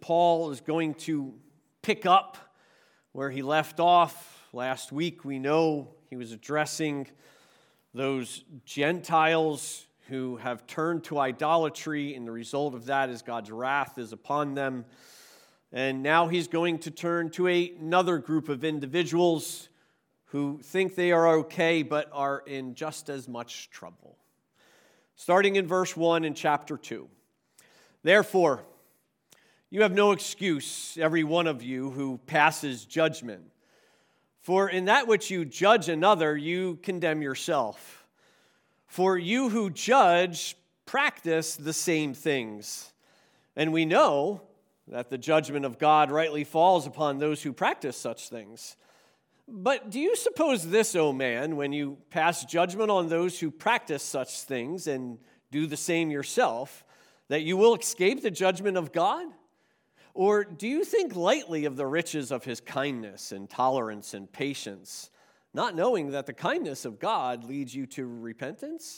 Paul is going to pick up where he left off. Last week, we know he was addressing those Gentiles who have turned to idolatry, and the result of that is God's wrath is upon them. And now he's going to turn to another group of individuals who think they are okay but are in just as much trouble. Starting in verse 1 in chapter 2. Therefore, you have no excuse, every one of you who passes judgment. For in that which you judge another, you condemn yourself. For you who judge practice the same things. And we know that the judgment of God rightly falls upon those who practice such things. But do you suppose this, O man, when you pass judgment on those who practice such things and do the same yourself, that you will escape the judgment of God? Or do you think lightly of the riches of his kindness and tolerance and patience, not knowing that the kindness of God leads you to repentance?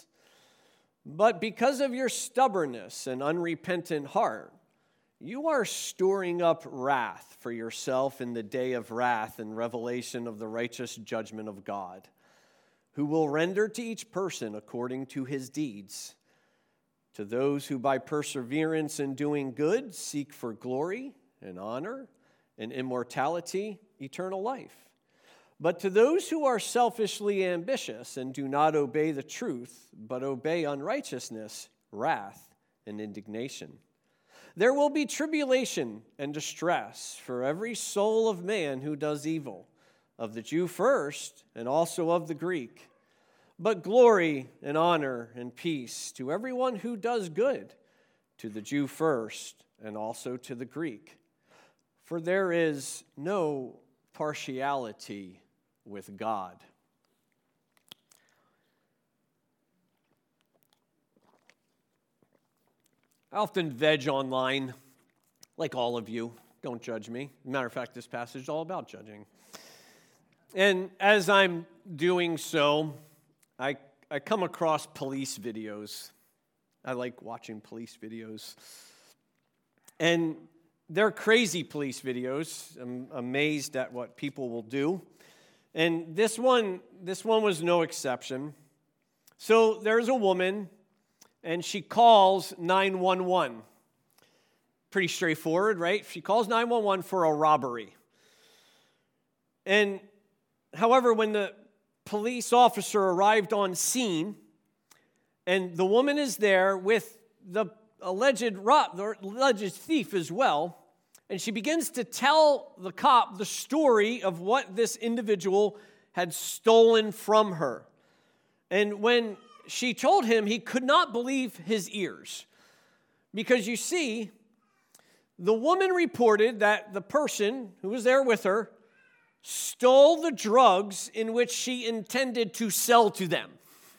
But because of your stubbornness and unrepentant heart, you are storing up wrath for yourself in the day of wrath and revelation of the righteous judgment of God, who will render to each person according to his deeds. To those who by perseverance in doing good seek for glory and honor and immortality, eternal life. But to those who are selfishly ambitious and do not obey the truth, but obey unrighteousness, wrath and indignation. There will be tribulation and distress for every soul of man who does evil, of the Jew first and also of the Greek. But glory and honor and peace to everyone who does good, to the Jew first and also to the Greek. For there is no partiality with God. I often veg online, like all of you. Don't judge me. Matter of fact, this passage is all about judging. And as I'm doing so, I come across police videos. I like watching police videos. And they're crazy police videos. I'm amazed at what people will do. And this one was no exception. So there's a woman, and she calls 911. Pretty straightforward, right? She calls 911 for a robbery. And however, when the police officer arrived on scene, and the woman is there with the alleged thief as well, and she begins to tell the cop the story of what this individual had stolen from her. And when she told him, he could not believe his ears. Because you see, the woman reported that the person who was there with her stole the drugs in which she intended to sell to them.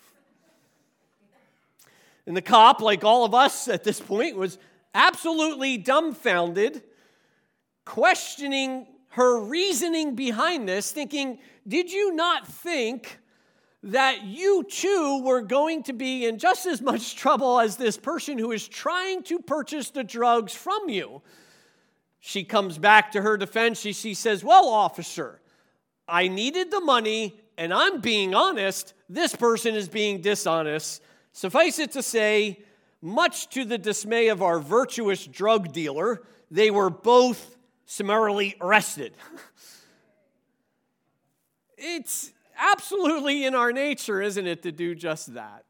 And the cop, like all of us at this point, was absolutely dumbfounded, questioning her reasoning behind this, thinking, did you not think that you too were going to be in just as much trouble as this person who is trying to purchase the drugs from you? She comes back to her defense. She says, well, officer, I needed the money, and I'm being honest. This person is being dishonest. Suffice it to say, much to the dismay of our virtuous drug dealer, they were both summarily arrested. It's absolutely in our nature, isn't it, to do just that?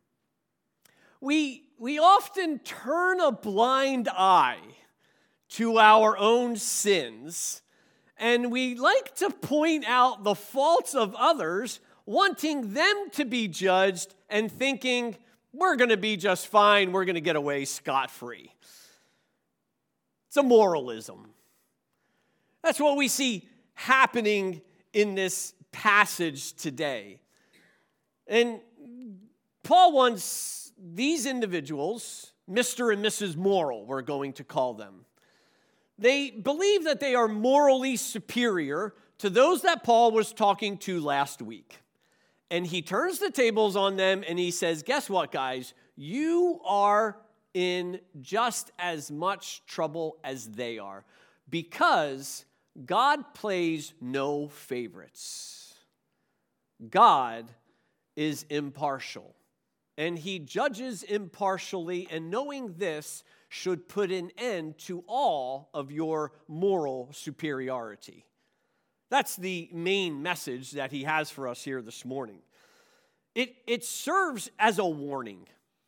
We often turn a blind eye to our own sins, and we like to point out the faults of others, wanting them to be judged and thinking, we're going to be just fine, we're going to get away scot-free. It's a moralism. That's what we see happening in this passage today. And Paul wants these individuals, Mr. and Mrs. Moral, we're going to call them. They believe that they are morally superior to those that Paul was talking to last week. And he turns the tables on them and he says, guess what, guys? You are in just as much trouble as they are, because God plays no favorites. God is impartial, and he judges impartially, and knowing this should put an end to all of your moral superiority. That's the main message that he has for us here this morning. It serves as a warning,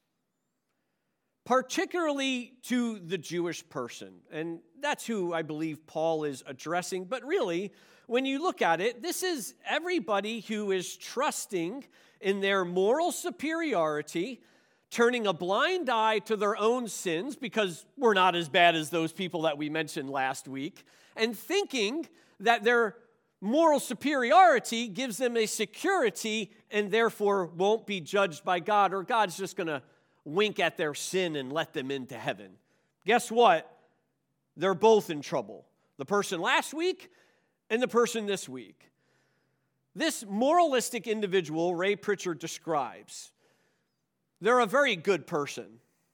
particularly to the Jewish person. And that's who I believe Paul is addressing. But really, when you look at it, this is everybody who is trusting in their moral superiority, turning a blind eye to their own sins, because we're not as bad as those people that we mentioned last week, and thinking that their moral superiority gives them a security and therefore won't be judged by God, or God's just going to wink at their sin and let them into heaven. Guess what? They're both in trouble. The person last week and the person this week. This moralistic individual Ray Pritchard describes, they're a very good person.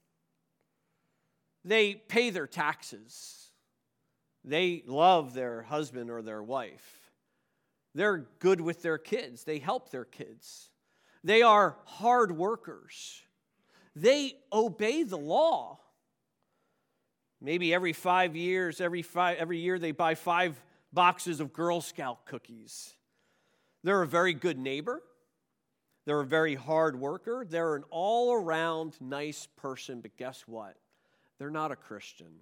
They pay their taxes. They love their husband or their wife. They're good with their kids. They help their kids. They are hard workers. They obey the law. Maybe every 5 years, every year they buy 5 boxes of Girl Scout cookies. They're a very good neighbor. They're a very hard worker. They're an all-around nice person, but guess what? They're not a Christian.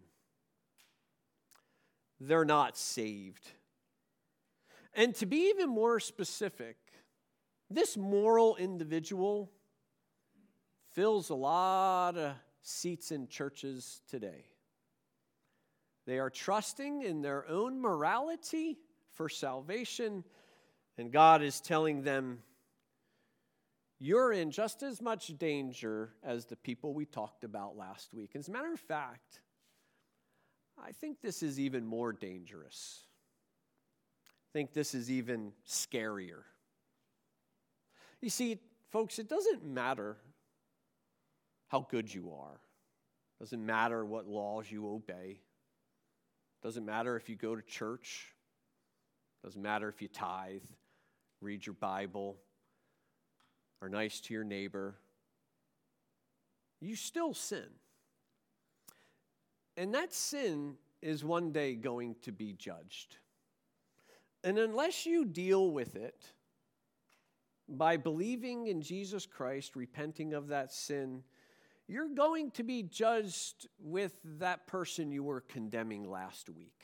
They're not saved. And to be even more specific, this moral individual fills a lot of seats in churches today. They are trusting in their own morality for salvation, and God is telling them, you're in just as much danger as the people we talked about last week. As a matter of fact, I think this is even more dangerous. I think this is even scarier. You see, folks, it doesn't matter how good you are. It doesn't matter what laws you obey. It doesn't matter if you go to church. It doesn't matter if you tithe, read your Bible, are nice to your neighbor. You still sin. And that sin is one day going to be judged. And unless you deal with it by believing in Jesus Christ, repenting of that sin, you're going to be judged with that person you were condemning last week.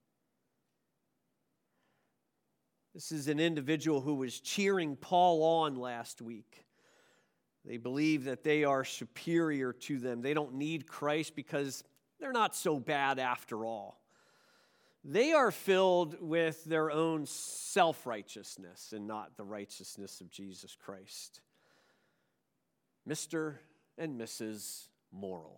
This is an individual who was cheering Paul on last week. They believe that they are superior to them. They don't need Christ because they're not so bad after all. They are filled with their own self-righteousness and not the righteousness of Jesus Christ. Mr. and Mrs. Moral.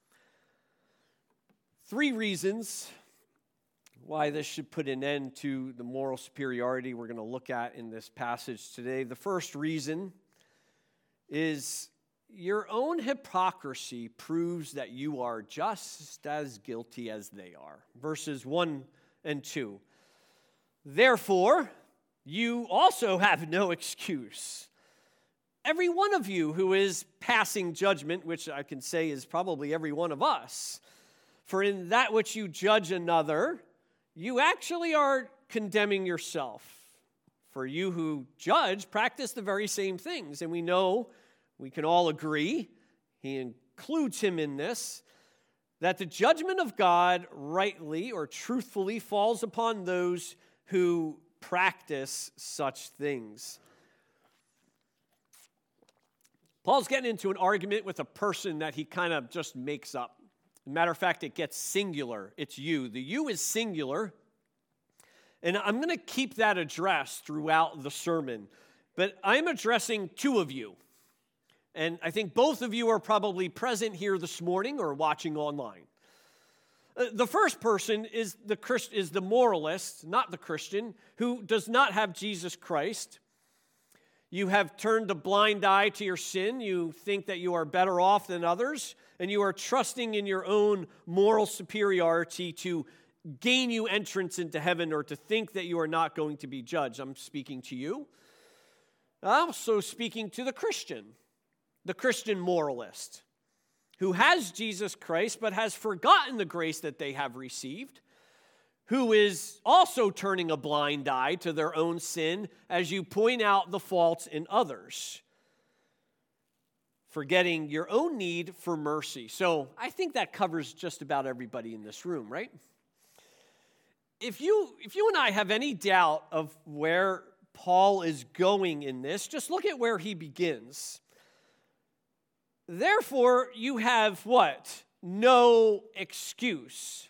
3 reasons why this should put an end to the moral superiority we're going to look at in this passage today. The first reason is your own hypocrisy proves that you are just as guilty as they are. Verses 1 and 2. Therefore, you also have no excuse. Every one of you who is passing judgment, which I can say is probably every one of us, for in that which you judge another, you actually are condemning yourself. For you who judge practice the very same things. And we know, we can all agree, he includes him in this, that the judgment of God rightly or truthfully falls upon those who practice such things. Paul's getting into an argument with a person that he kind of just makes up. Matter of fact, it gets singular. It's you. The you is singular. And I'm going to keep that addressed throughout the sermon. But I'm addressing 2 of you. And I think both of you are probably present here this morning or watching online. The first person is the moralist, not the Christian, who does not have Jesus Christ. You have turned a blind eye to your sin. You think that you are better off than others. and you are trusting in your own moral superiority to gain you entrance into heaven or to think that you are not going to be judged. I'm speaking to you. I'm also speaking to the Christian moralist who has Jesus Christ but has forgotten the grace that they have received, who is also turning a blind eye to their own sin as you point out the faults in others, forgetting your own need for mercy. So I think that covers just about everybody in this room, right? If you and I have any doubt of where Paul is going in this, just look at where he begins. Therefore, you have what? No excuse.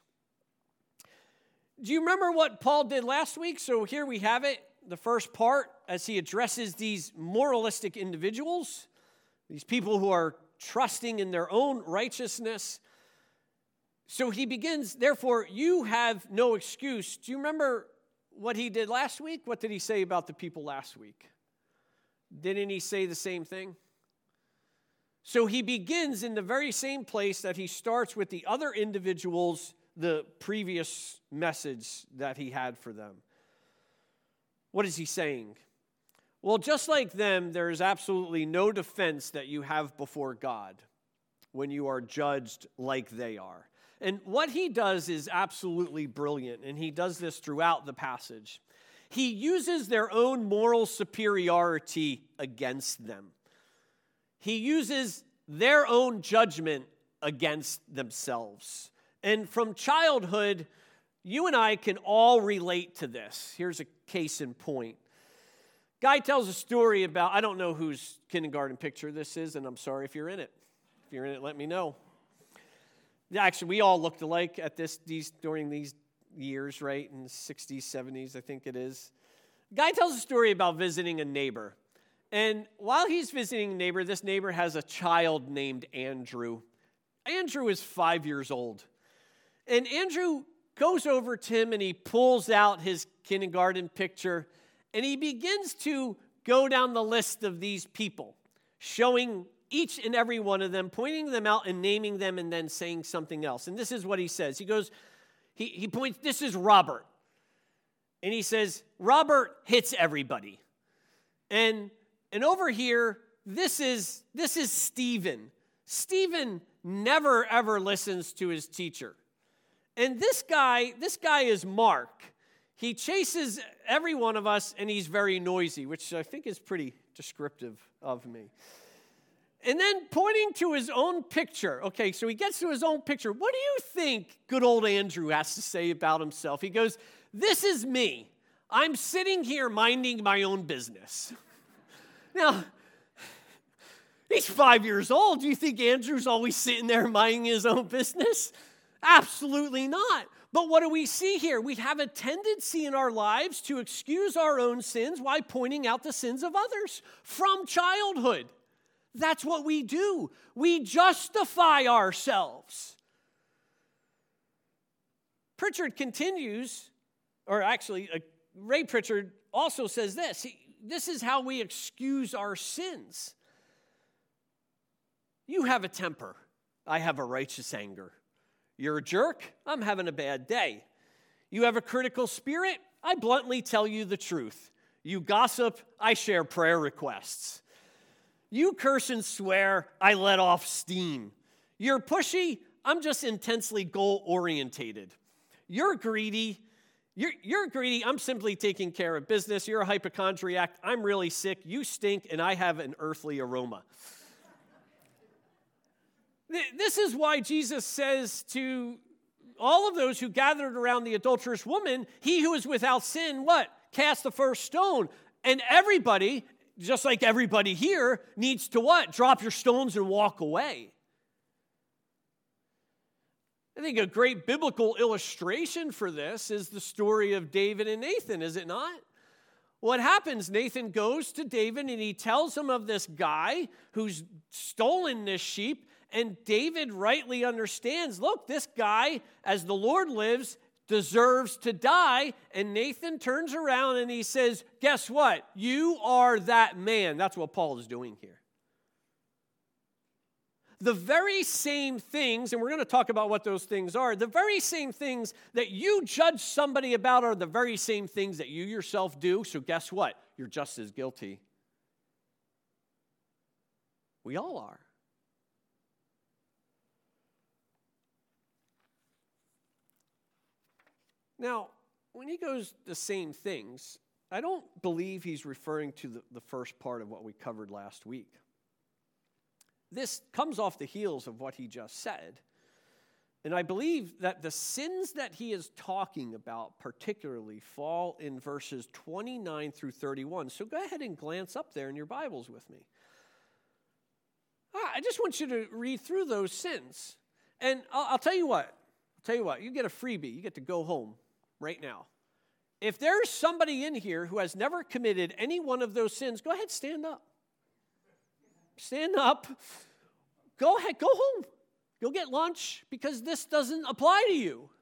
Do you remember what Paul did last week? So here we have it, the first part, as he addresses these moralistic individuals, these people who are trusting in their own righteousness. So he begins, therefore, you have no excuse. Do you remember what he did last week? What did he say about the people last week? Didn't he say the same thing? So he begins in the very same place that he starts with the other individuals, the previous message that he had for them. What is he saying? Well, just like them, there is absolutely no defense that you have before God when you are judged like they are. And what he does is absolutely brilliant, and he does this throughout the passage. He uses their own moral superiority against them. He uses their own judgment against themselves. And from childhood, you and I can all relate to this. Here's a case in point. Guy tells a story about, I don't know whose kindergarten picture this is, and I'm sorry if you're in it. If you're in it, let me know. Actually, we all looked alike at during these years, right? In the 60s, 70s, I think it is. Guy tells a story about visiting a neighbor. And while he's visiting a neighbor, this neighbor has a child named Andrew. Andrew is 5 years old. And Andrew goes over to him and he pulls out his kindergarten picture and he begins to go down the list of these people, showing each and every one of them, pointing them out and naming them and then saying something else. And this is what he says. He goes, he points, this is Robert. And he says, Robert hits everybody. And over here, this is Stephen. Stephen never, ever listens to his teacher. And this guy is Mark. He chases every one of us, and he's very noisy, which I think is pretty descriptive of me. And then pointing to his own picture. Okay, so he gets to his own picture. What do you think good old Andrew has to say about himself? He goes, this is me. I'm sitting here minding my own business. Now, he's 5 years old. Do you think Andrew's always sitting there minding his own business? Absolutely not. But what do we see here? We have a tendency in our lives to excuse our own sins while pointing out the sins of others from childhood. That's what we do. We justify ourselves. Pritchard continues, or actually, Ray Pritchard also says this. This is how we excuse our sins. You have a temper. I have a righteous anger. You're a jerk. I'm having a bad day. You have a critical spirit. I bluntly tell you the truth. You gossip. I share prayer requests. You curse and swear. I let off steam. You're pushy. I'm just intensely goal-orientated. You're greedy. You're greedy. I'm simply taking care of business. You're a hypochondriac. I'm really sick. You stink, and I have an earthly aroma. This is why Jesus says to all of those who gathered around the adulterous woman, he who is without sin, what? Cast the first stone. And everybody, just like everybody here, needs to what? Drop your stones and walk away. I think a great biblical illustration for this is the story of David and Nathan, is it not? What happens? Nathan goes to David and he tells him of this guy who's stolen this sheep. And David rightly understands, look, this guy, as the Lord lives, deserves to die. And Nathan turns around and he says, guess what? You are that man. That's what Paul is doing here. the very same things, and we're going to talk about what those things are, the very same things that you judge somebody about are the very same things that you yourself do. So guess what? You're just as guilty. We all are. Now, when he goes the same things, I don't believe he's referring to the first part of what we covered last week. This comes off the heels of what he just said. And I believe that the sins that he is talking about particularly fall in verses 29 through 31. So go ahead and glance up there in your Bibles with me. I just want you to read through those sins. And I'll tell you what. You get a freebie. You get to go home right now. If there's somebody in here who has never committed any one of those sins, go ahead, stand up. Stand up. Go ahead, go home. Go get lunch because this doesn't apply to you.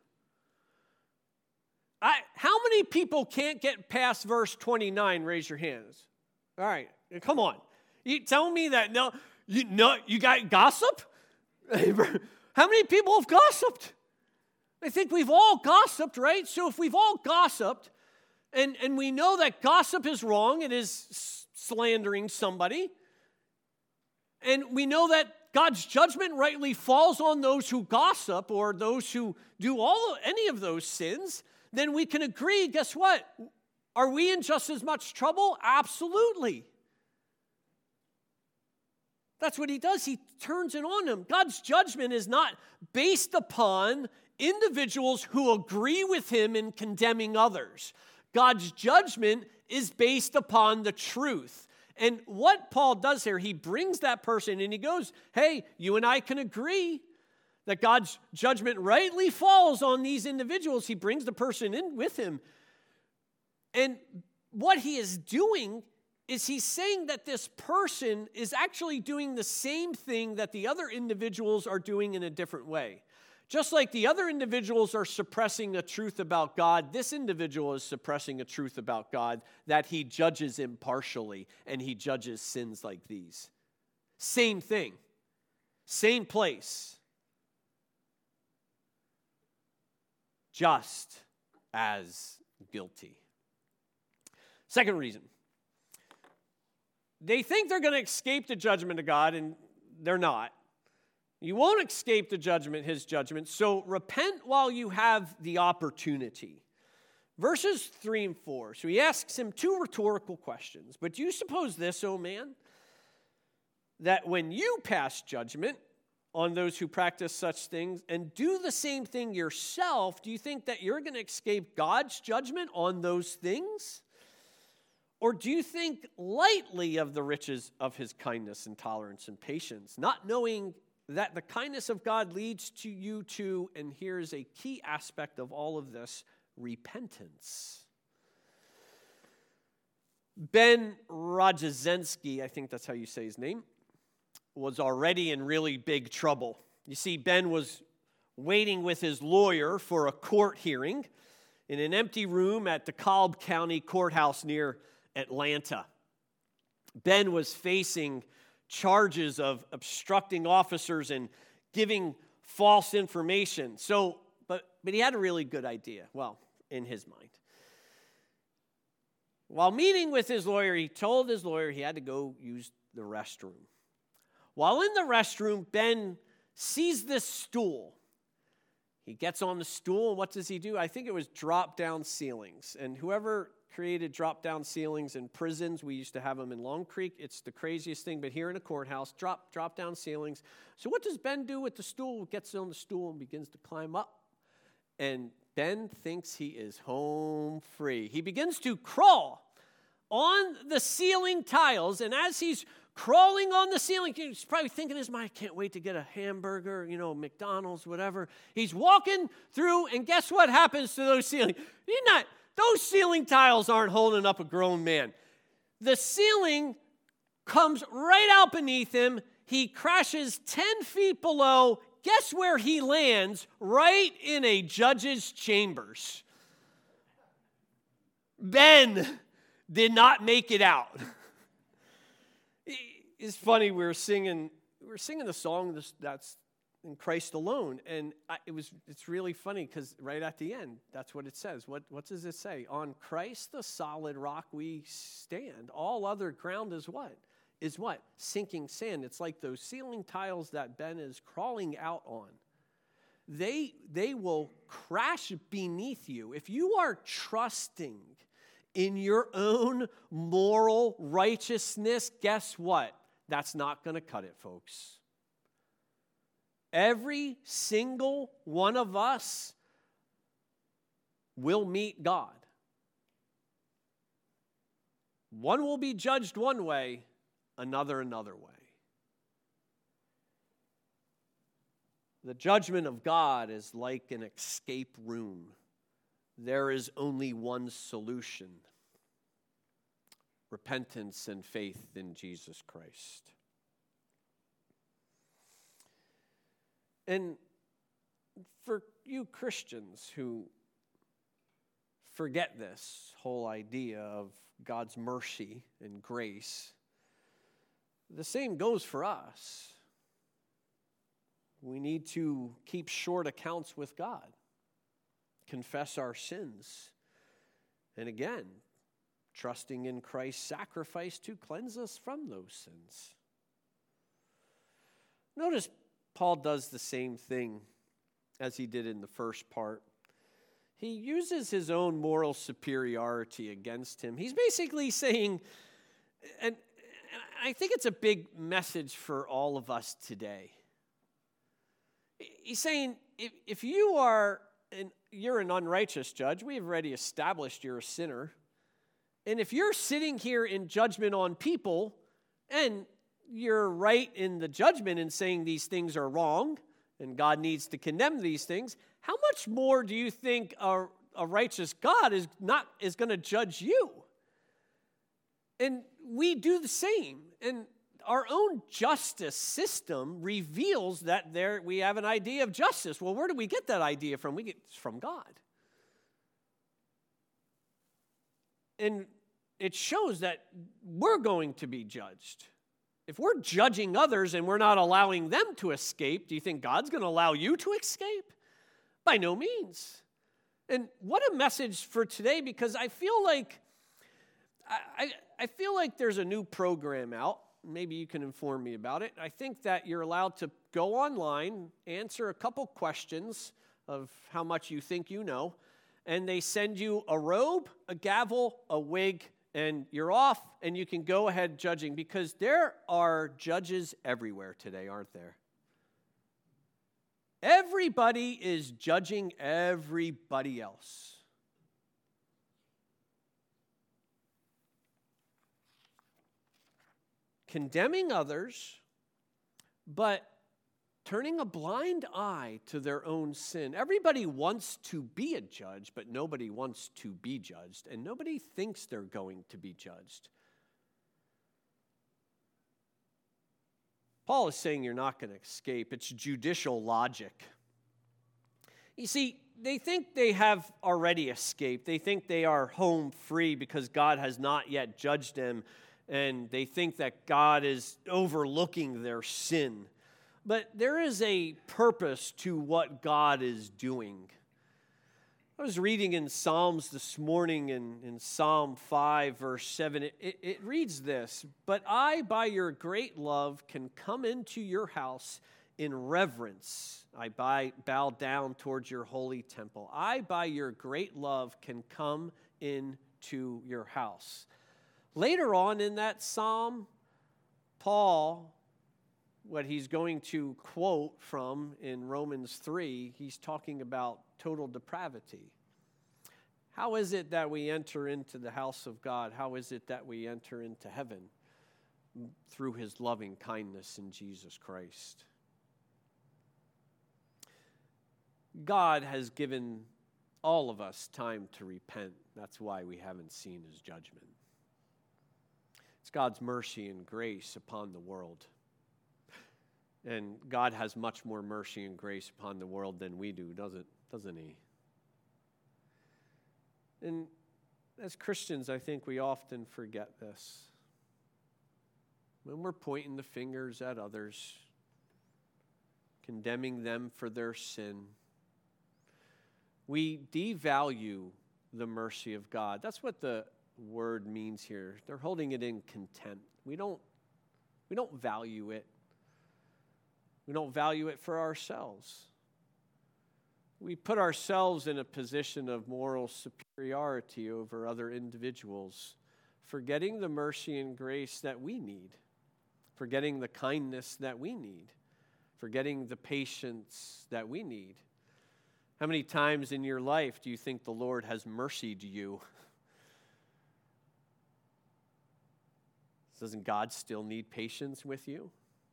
How many people can't get past verse 29? Raise your hands. All right, come on. You tell me that you got gossip? How many people have gossiped? I think we've all gossiped, right? So if we've all gossiped, and we know that gossip is wrong, it is slandering somebody, and we know that God's judgment rightly falls on those who gossip or those who do any of those sins, then we can agree, guess what? Are we in just as much trouble? Absolutely. That's what he does. He turns it on them. God's judgment is not based upon individuals who agree with him in condemning others. God's judgment is based upon the truth. And what Paul does here, he brings that person and he goes, hey, you and I can agree that God's judgment rightly falls on these individuals. He brings the person in with him. And what he is doing is he's saying that this person is actually doing the same thing that the other individuals are doing in a different way. Just like the other individuals are suppressing a truth about God, this individual is suppressing a truth about God that he judges impartially, and he judges sins like these. Same thing. Same place. Just as guilty. Second reason. They think they're going to escape the judgment of God, and they're not. You won't escape the judgment, his judgment, so repent while you have the opportunity. Verses 3 and 4. So he asks him two rhetorical questions. But do you suppose this, O man, that when you pass judgment on those who practice such things and do the same thing yourself, do you think that you're going to escape God's judgment on those things? Or do you think lightly of the riches of his kindness and tolerance and patience, not knowing that the kindness of God leads to you to, and here's a key aspect of all of this, repentance. Ben Rojazinski, I think that's how you say his name, was already in really big trouble. You see, Ben was waiting with his lawyer for a court hearing in an empty room at DeKalb County Courthouse near Atlanta. Ben was facing charges of obstructing officers and giving false information. But he had a really good idea, well, in his mind. While meeting with his lawyer, he told his lawyer he had to go use the restroom. While in the restroom, Ben sees this stool. He gets on the stool, and what does he do? I think it was drop-down ceilings. And whoever created drop-down ceilings in prisons, we used to have them in Long Creek. It's the craziest thing, but here in a courthouse, drop-down ceilings. So what does Ben do with the stool? Gets on the stool and begins to climb up. And Ben thinks he is home free. He begins to crawl on the ceiling tiles, and as he's crawling on the ceiling, he's probably thinking in his mind, I can't wait to get a hamburger, McDonald's, whatever. He's walking through, and guess what happens to those ceilings? Those ceiling tiles aren't holding up a grown man. The ceiling comes right out beneath him. He crashes 10 feet below. Guess where he lands? Right in a judge's chambers. Ben did not make it out. It's funny, we were singing we're singing the song that's in Christ alone, and it's really funny because right at the end, that's what it says. What does it say? On Christ, the solid rock, we stand. All other ground is what? Sinking sand. It's like those ceiling tiles that Ben is crawling out on. They will crash beneath you. If you are trusting in your own moral righteousness, guess what? That's not going to cut it, folks. Every single one of us will meet God. One will be judged one way, another way. The judgment of God is like an escape room. There is only one solution: repentance and faith in Jesus Christ. And for you Christians who forget this whole idea of God's mercy and grace, the same goes for us. We need to keep short accounts with God, confess our sins, and again, trusting in Christ's sacrifice to cleanse us from those sins. Notice Paul does the same thing as he did in the first part. He uses his own moral superiority against him. He's basically saying, and I think it's a big message for all of us today. He's saying, if you're an unrighteous judge, we have already established you're a sinner. And if you're sitting here in judgment on people, and you're right in the judgment in saying these things are wrong, and God needs to condemn these things, how much more do you think a righteous God is going to judge you? And we do the same. And our own justice system reveals that we have an idea of justice. Well, where do we get that idea from? We get it from God. And it shows that we're going to be judged. If we're judging others and we're not allowing them to escape, do you think God's going to allow you to escape? By no means. And what a message for today, because I feel like there's a new program out. Maybe you can inform me about it. I think that you're allowed to go online, answer a couple questions of how much you think you know, and they send you a robe, a gavel, a wig, and you're off, and you can go ahead judging, because there are judges everywhere today, aren't there? Everybody is judging everybody else. Condemning others, but turning a blind eye to their own sin. Everybody wants to be a judge, but nobody wants to be judged, and nobody thinks they're going to be judged. Paul is saying you're not going to escape. It's judicial logic. You see, they think they have already escaped. They think they are home free because God has not yet judged them, and they think that God is overlooking their sin. But there is a purpose to what God is doing. I was reading in Psalms this morning in Psalm 5, verse 7. It reads this: "But I, by your great love, can come into your house in reverence. I bow down towards your holy temple. I, by your great love, can come into your house." Later on in that psalm, Paul, what he's going to quote from in Romans 3, he's talking about total depravity. How is it that we enter into the house of God? How is it that we enter into heaven? Through his loving kindness in Jesus Christ. God has given all of us time to repent. That's why we haven't seen his judgment. It's God's mercy and grace upon the world. And God has much more mercy and grace upon the world than we do, doesn't he? And as Christians, I think we often forget this. When we're pointing the fingers at others, condemning them for their sin. We devalue the mercy of God. That's what the word means here. They're holding it in contempt. We don't value it. We don't value it for ourselves. We put ourselves in a position of moral superiority over other individuals, forgetting the mercy and grace that we need, forgetting the kindness that we need, forgetting the patience that we need. How many times in your life do you think the Lord has mercied you? Doesn't God still need patience with you?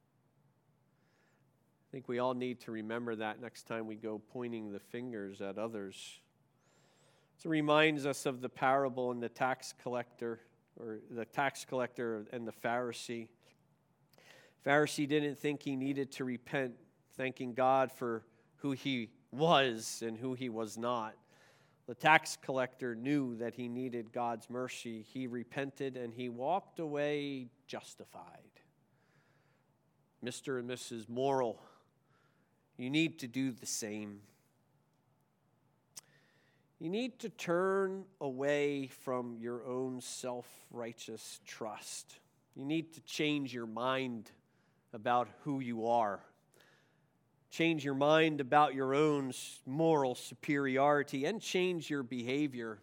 I think we all need to remember that next time we go pointing the fingers at others. It reminds us of the parable in the tax collector and the Pharisee. Pharisee didn't think he needed to repent, thanking God for who he was and who he was not. The tax collector knew that he needed God's mercy. He repented and he walked away justified. Mr. and Mrs. Moral, you need to do the same. You need to turn away from your own self-righteous trust. You need to change your mind about who you are. Change your mind about your own moral superiority and change your behavior.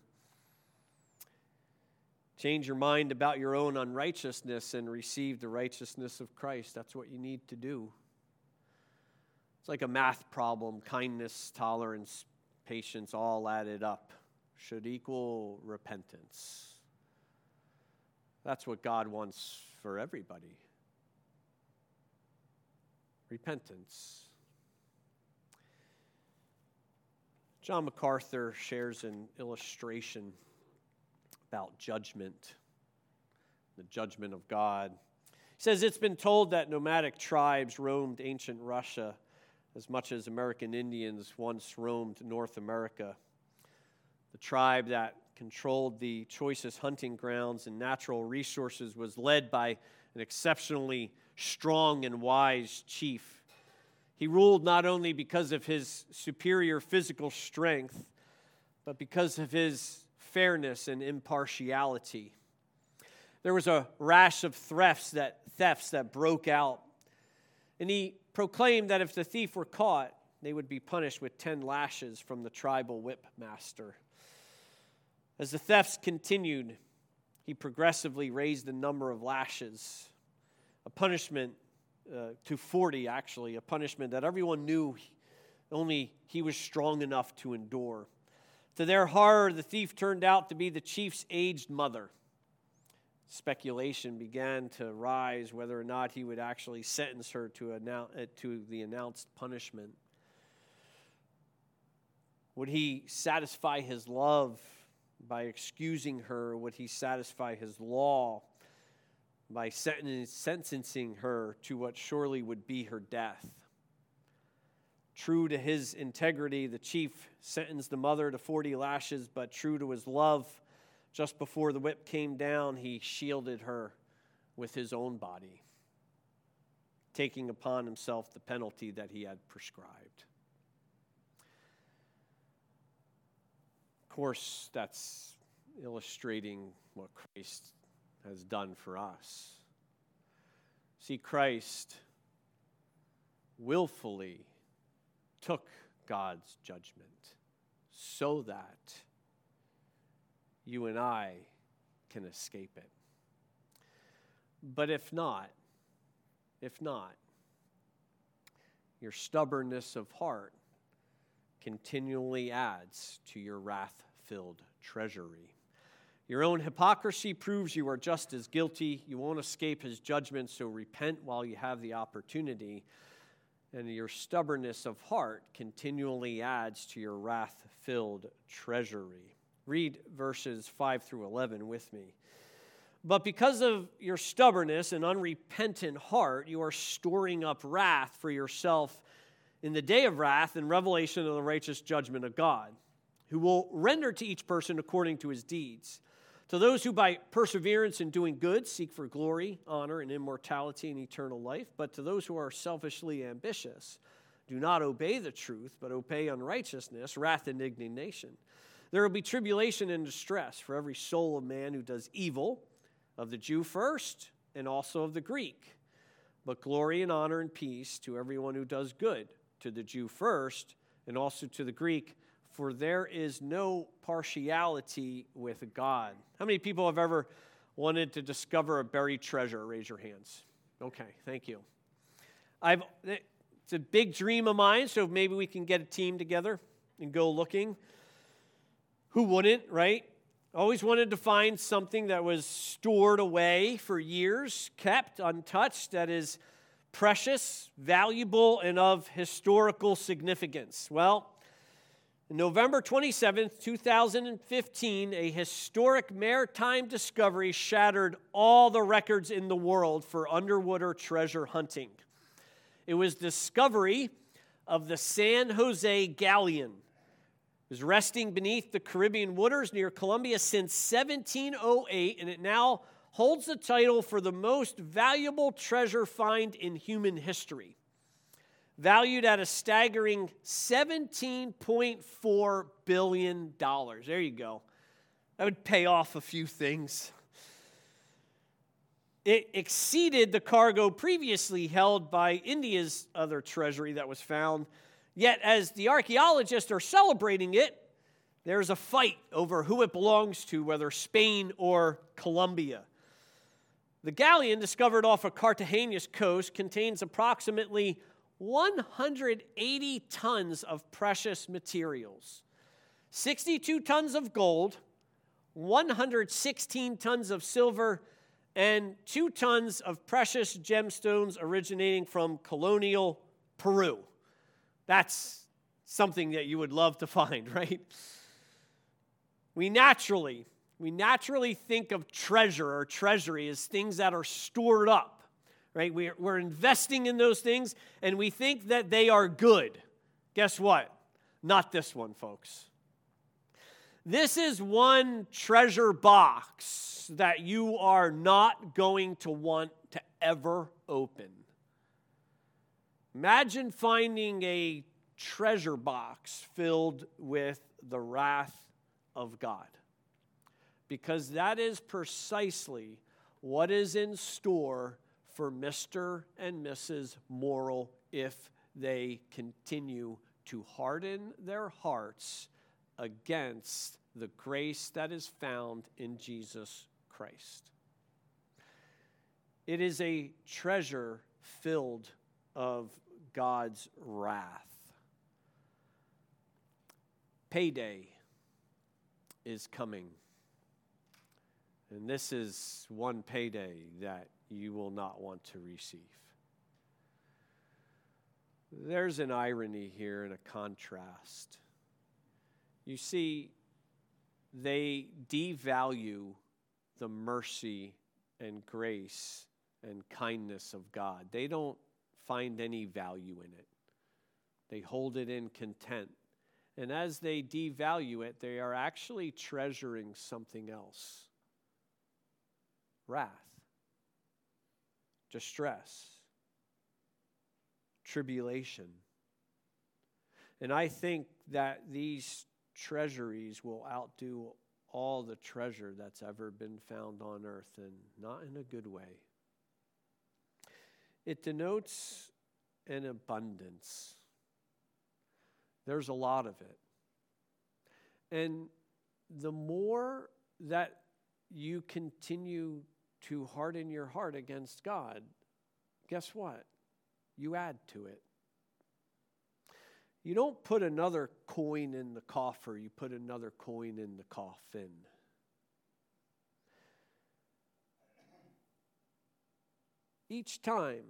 Change your mind about your own unrighteousness and receive the righteousness of Christ. That's what you need to do. It's like a math problem. Kindness, tolerance, patience, all added up should equal repentance. That's what God wants for everybody. Repentance. John MacArthur shares an illustration about judgment, the judgment of God. He says, it's been told that nomadic tribes roamed ancient Russia as much as American Indians once roamed North America. The tribe that controlled the choicest hunting grounds and natural resources was led by an exceptionally strong and wise chief. He ruled not only because of his superior physical strength, but because of his fairness and impartiality. There was a rash of thefts that broke out, and he proclaimed that if the thief were caught, they would be punished with 10 lashes from the tribal whip master. As the thefts continued, he progressively raised the number of lashes, a punishment to 40, actually, a punishment that everyone knew only he was strong enough to endure. To their horror, the thief turned out to be the chief's aged mother. Speculation began to rise whether or not he would actually sentence her to the announced punishment. Would he satisfy his love by excusing her, or would he satisfy his law by sentencing her to what surely would be her death? True to his integrity, the chief sentenced the mother to 40 lashes, but true to his love, just before the whip came down, he shielded her with his own body, taking upon himself the penalty that he had prescribed. Of course, that's illustrating what Christ has done for us. See, Christ willfully took God's judgment so that you and I can escape it. But if not, your stubbornness of heart continually adds to your wrath-filled treasury. Your own hypocrisy proves you are just as guilty. You won't escape his judgment, so repent while you have the opportunity. And your stubbornness of heart continually adds to your wrath-filled treasury. Read verses 5 through 11 with me. But because of your stubbornness and unrepentant heart, you are storing up wrath for yourself in the day of wrath and revelation of the righteous judgment of God, who will render to each person according to his deeds. To those who by perseverance in doing good seek for glory, honor, and immortality and eternal life, but to those who are selfishly ambitious do not obey the truth, but obey unrighteousness, wrath and indignation. There will be tribulation and distress for every soul of man who does evil, of the Jew first, and also of the Greek. But glory and honor and peace to everyone who does good, to the Jew first, and also to the Greek, for there is no partiality with God. How many people have ever wanted to discover a buried treasure? Raise your hands. Okay, thank you. It's a big dream of mine, so maybe we can get a team together and go looking. Who wouldn't, right? Always wanted to find something that was stored away for years, kept untouched, that is precious, valuable, and of historical significance. Well, November 27th, 2015, a historic maritime discovery shattered all the records in the world for underwater treasure hunting. It was discovery of the San Jose Galleon. It was resting beneath the Caribbean waters near Colombia since 1708, and it now holds the title for the most valuable treasure find in human history, valued at a staggering $17.4 billion. There you go. That would pay off a few things. It exceeded the cargo previously held by India's other treasury that was found. Yet as the archaeologists are celebrating it, there's a fight over who it belongs to, whether Spain or Colombia. The galleon, discovered off of Cartagena's coast, contains approximately 180 tons of precious materials, 62 tons of gold, 116 tons of silver, and 2 tons of precious gemstones originating from colonial Peru. That's something that you would love to find, right? We naturally think of treasure or treasury as things that are stored up, right? We're investing in those things, and we think that they are good. Guess what? Not this one, folks. This is one treasure box that you are not going to want to ever open. Imagine finding a treasure box filled with the wrath of God, because that is precisely what is in store for Mr. and Mrs. Morrill if they continue to harden their hearts against the grace that is found in Jesus Christ. It is a treasure filled of God's wrath. Payday is coming. And this is one payday that you will not want to receive. There's an irony here and a contrast. You see, they devalue the mercy and grace and kindness of God. They don't find any value in it. They hold it in contempt. And as they devalue it, they are actually treasuring something else. Wrath, distress, tribulation. And I think that these treasuries will outdo all the treasure that's ever been found on earth, and not in a good way. It denotes an abundance. There's a lot of it. And the more that you continue to harden your heart against God, guess what? You add to it. You don't put another coin in the coffer, you put another coin in the coffin. Each time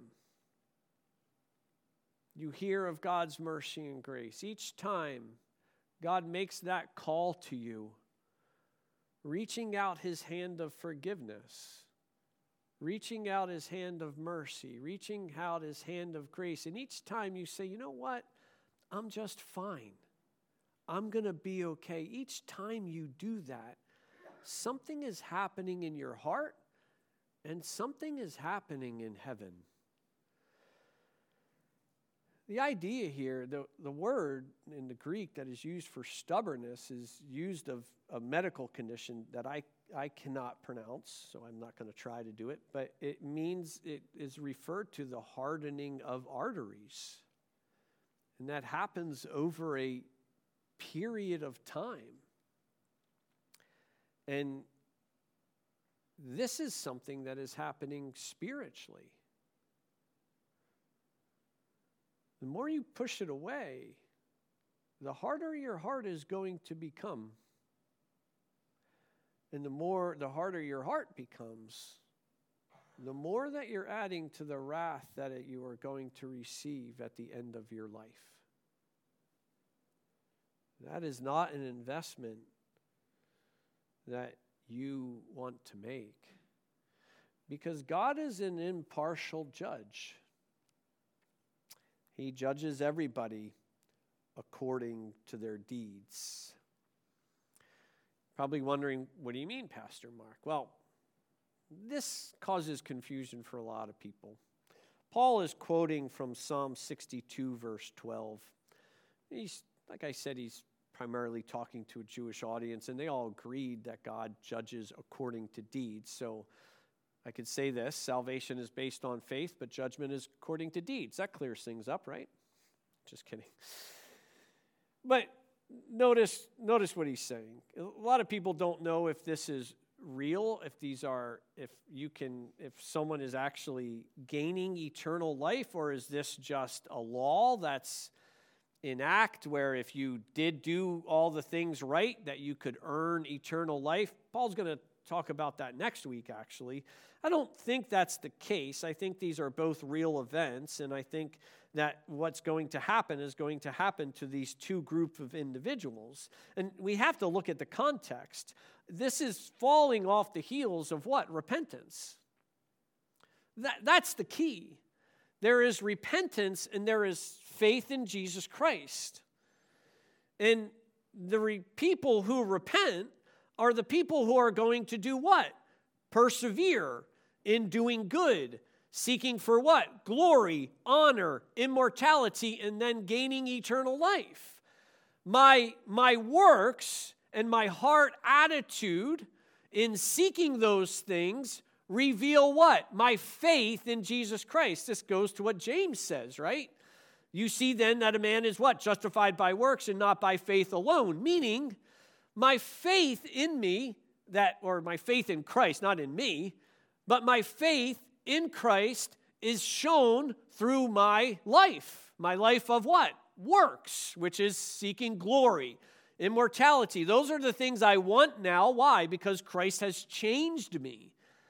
you hear of God's mercy and grace, each time God makes that call to you, reaching out his hand of forgiveness, reaching out his hand of mercy, reaching out his hand of grace, and each time you say, you know what? I'm just fine. I'm going to be okay. Each time you do that, something is happening in your heart and something is happening in heaven. The idea here, the word in the Greek that is used for stubbornness is used of a medical condition that I cannot pronounce, so I'm not going to try to do it, but it means it is referred to the hardening of arteries. And that happens over a period of time. And this is something that is happening spiritually. The more you push it away, the harder your heart is going to become. And the harder your heart becomes, the more that you're adding to the wrath that you are going to receive at the end of your life. That is not an investment that you want to make. Because God is an impartial judge. He judges everybody according to their deeds. Probably wondering, what do you mean, Pastor Mark? Well, this causes confusion for a lot of people. Paul is quoting from Psalm 62, verse 12. Like I said, he's primarily talking to a Jewish audience, and they all agreed that God judges according to deeds. So I could say this: salvation is based on faith, but judgment is according to deeds. That clears things up, right? Just kidding. But notice what he's saying. A lot of people don't know if this is real, if someone is actually gaining eternal life, or is this just a law that's in act where if you did do all the things right that you could earn eternal life. Paul's going to talk about that next week, actually. I don't think that's the case. I think these are both real events, and I think that what's going to happen is going to happen to these two groups of individuals. And we have to look at the context. This is falling off the heels of what? Repentance. That's the key. There is repentance and there is faith in Jesus Christ. And the people who repent are the people who are going to do what? Persevere in doing good, seeking for what? Glory, honor, immortality, and then gaining eternal life. My works and my heart attitude in seeking those things reveal what? My faith in Jesus Christ. This goes to what James says, right? You see then that a man is what? Justified by works and not by faith alone. Meaning, my faith in me, or my faith in Christ, not in me, but my faith in Christ is shown through my life. My life of what? Works, which is seeking glory, immortality. Those are the things I want now. Why? Because Christ has changed me.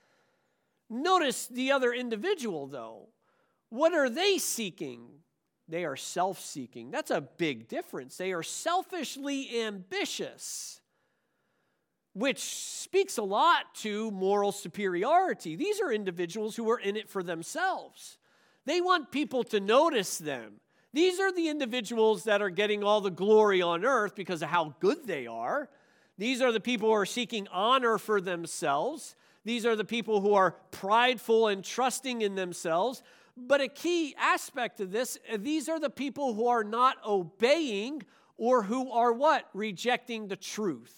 Notice the other individual, though. What are they seeking? They are self-seeking. That's a big difference. They are selfishly ambitious, which speaks a lot to moral superiority. These are individuals who are in it for themselves. They want people to notice them. These are the individuals that are getting all the glory on earth because of how good they are. These are the people who are seeking honor for themselves. These are the people who are prideful and trusting in themselves. But a key aspect of this, these are the people who are not obeying or who are what? Rejecting the truth.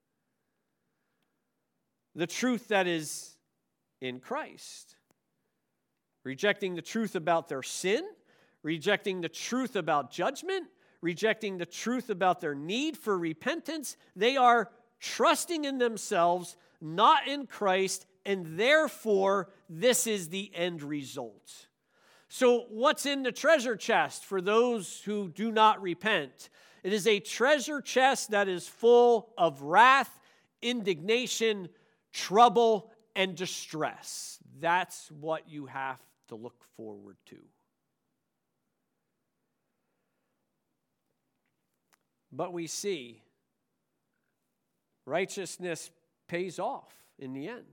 The truth that is in Christ. Rejecting the truth about their sin, rejecting the truth about judgment, rejecting the truth about their need for repentance. They are trusting in themselves, not in Christ, and therefore this is the end result. So what's in the treasure chest for those who do not repent? It is a treasure chest that is full of wrath, indignation, trouble, and distress. That's what you have to look forward to. But we see righteousness pays off in the end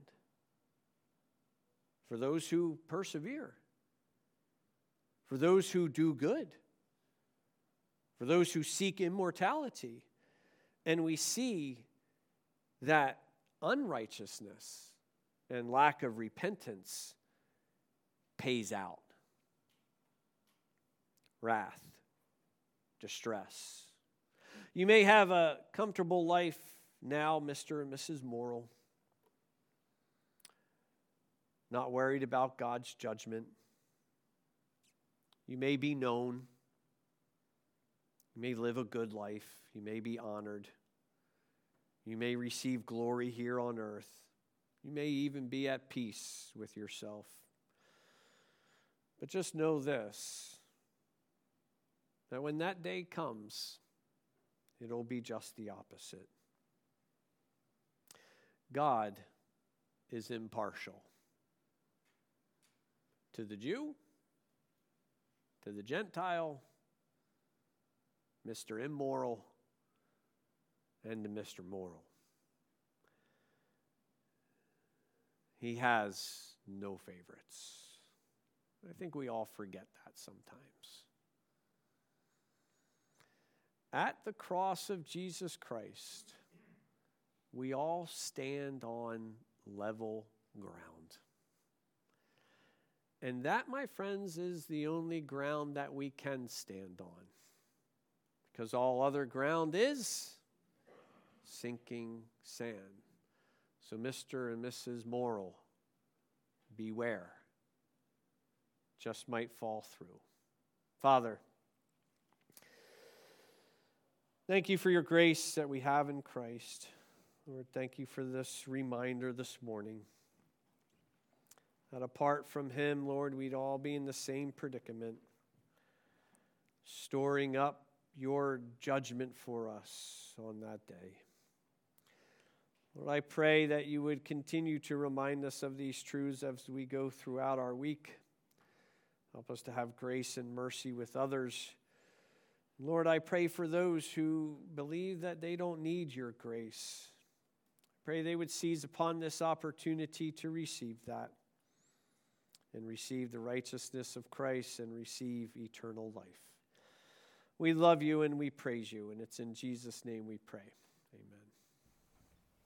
for those who persevere, for those who do good, for those who seek immortality. And we see that unrighteousness and lack of repentance pays out. wrath, distress. You may have a comfortable life now, Mr. and Mrs. Morrill, not worried about God's judgment. You may be known. You may live a good life. You may be honored. You may receive glory here on earth. You may even be at peace with yourself. But just know this, that when that day comes, it'll be just the opposite. God is impartial to the Jew, to the Gentile, Mr. Immoral, and to Mr. Moral. He has no favorites. I think we all forget that sometimes. At the cross of Jesus Christ, we all stand on level ground. And that, my friends, is the only ground that we can stand on. Because all other ground is sinking sand. So Mr. and Mrs. Morrill, beware. Just might fall through. Father, thank you for your grace that we have in Christ. Lord, thank you for this reminder this morning that apart from him, Lord, we'd all be in the same predicament, storing up your judgment for us on that day. Lord, I pray that you would continue to remind us of these truths as we go throughout our week. Help us to have grace and mercy with others. Lord, I pray for those who believe that they don't need your grace. I pray they would seize upon this opportunity to receive that and receive the righteousness of Christ and receive eternal life. We love you and we praise you, and it's in Jesus' name we pray.